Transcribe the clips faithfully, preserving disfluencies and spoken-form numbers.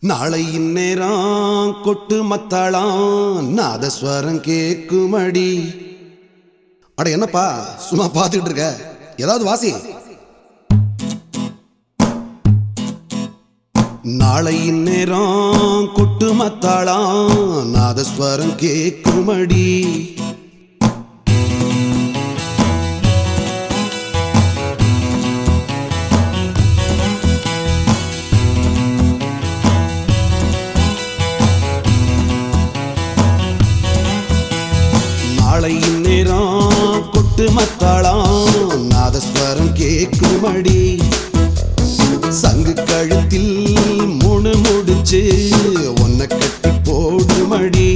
நாளை இந்நேரம் கொட்டு மத்தாளாம் நாதஸ்வரம் கேக்குமடி. அட என்னப்பா சும்மா பார்த்துட்டு இருக்க, ஏதாவது வாசி. நாளை இந்நேரம் கொட்டு மத்தாளாம் நாதஸ்வரம் கேக்குமடி. நாளை இந்நேரம் கொட்டு மத்தாளாம் நாதஸ்வரம் கேக்குமடி. சங்கு கழுத்தில் மூணு முடிச்சு ஒன்ன கட்டி போடுமடி.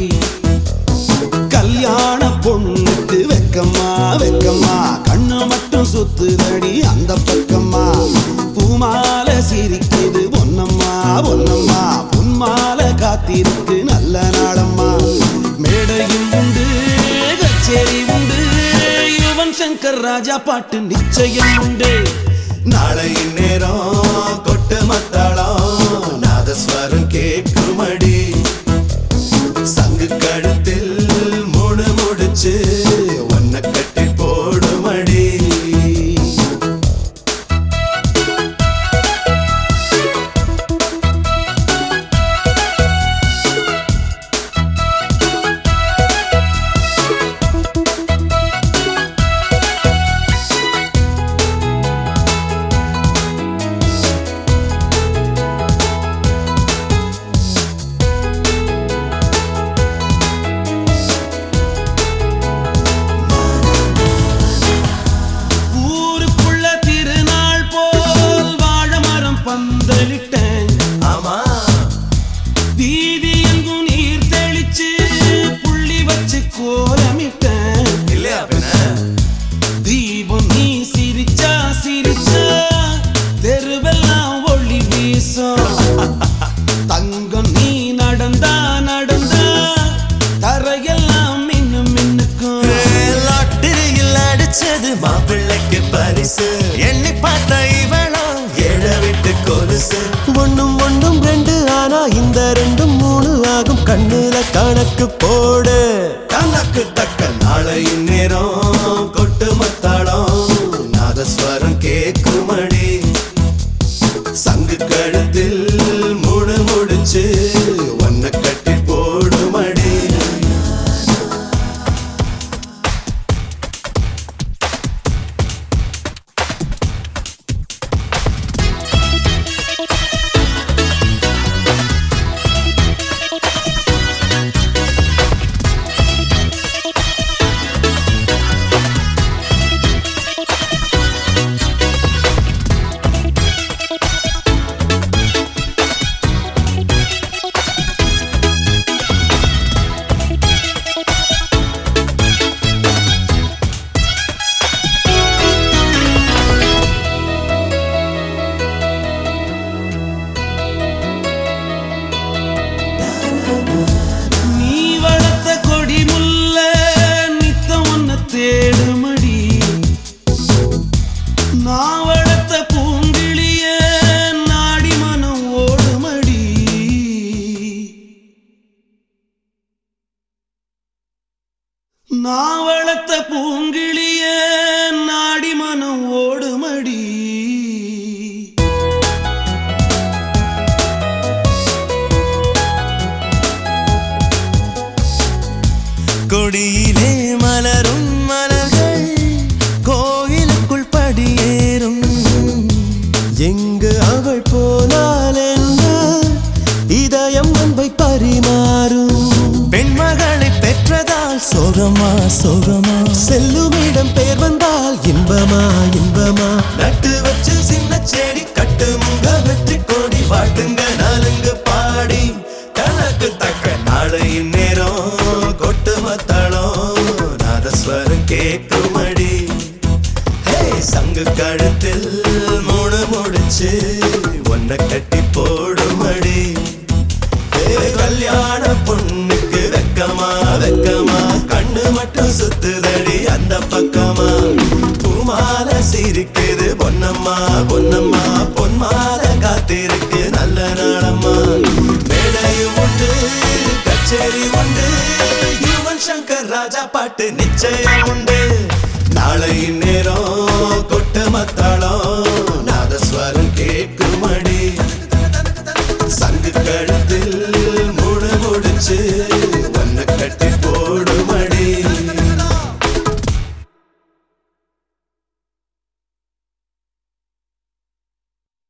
கல்யாண பொண்ணுக்கு வெக்கம்மா வெக்கம்மா கண்ணு மட்டும் சுத்துதடி அந்த பக்கம்மா. பூமால சிரிக்குது பொன்னம்மா பொன்னம்மா பொன்மால காத்திருக்கு நல்ல நாளம்மா. மேடையும் உண்டு கச்சேரி உண்டு யுவன் சங்கர் ராஜா பாட்டு நிச்சயம் உண்டு. நாளை நேரம் கொட்டு மத்தாளம் நாதஸ்வரம் கேக்குமடி. சங்கு கழுத்தில் மூணு முடிச்சு ஒன்ன கட்டி போடுமடி. வீதி எங்கும் நீர் தெளிச்சு புள்ளி வச்சு கோலமிட்டேன். தீபம் நீ சிரிச்சா சிரிச்சா தெருவெல்லாம் ஒளி வீசும். தங்கம் நீ நடந்தா நடந்தா தரையெல்லாம் மின்னும் மின்னுக்கும். லாட்டரியில் அடிச்சது மாப்பிள்ளைக்கு பரிசு. எண்ணி பார்த்த இவளோ ஏழ விட்டு கொலுசு. ஒண்ணும் ஒண்ணும் ரெண்டு ஆனா இந்த ரெண்டும் மூணு ஆகும். கண்ணுல கணக்கு போடு கணக்கு தக்க. நாளை நேரம் கொட்டு மத்தாளம் நாதஸ்வரம் கேக்குமடி. சங்கு கழுத்தில் மூணு முடிச்சு ஒன்ன கட்டி போடுமடி. தேடுமடி நான் வளர்த்த பூங்கிளிய நாடி மனம் ஓடுமடி. நான் வளர்த்த பூங்கிளிய நாடி மனம் ஓடுமடி. கொடியிலே மலரும் மலர்கள் கோயிலுக்குள் படியேறும். எங்கு அவள் போனால் என்ன இதயம் அன்பை பரிமாறும். பெண்மகளை பெற்றதால் சோகமா சோகமா செல்லுமிடம் பேர் வந்தால் இன்பமா இன்பமா. நட்டு வச்சு சின்ன செடி கட்டு முக வெற்றி கொடி வாழ்த்துங்க நாளுங்க பாடி. கணக்கு தக்க நாளை நேரம் கொட்டு மத்தாளம் நாதஸ்வரம் கேக்குமடி. சங்கு கழுத்தில் மூணு முடிச்சு ஒன்ன கட்டி போடுமடி. கல்யாண பொண்ணுக்கு வெக்கமா வெக்கமா கண்ணு மட்டும் சுத்துதடி அந்த பக்கமா. பூமால சிரிக்குது பொன்னம்மா பொன்னம்மா பொன்மால காத்திருக்கு நல்ல நாளம்மா. பாட்டு நிச்சயம் உண்டு நாளை நேரம் கொட்டு மத்தாளம்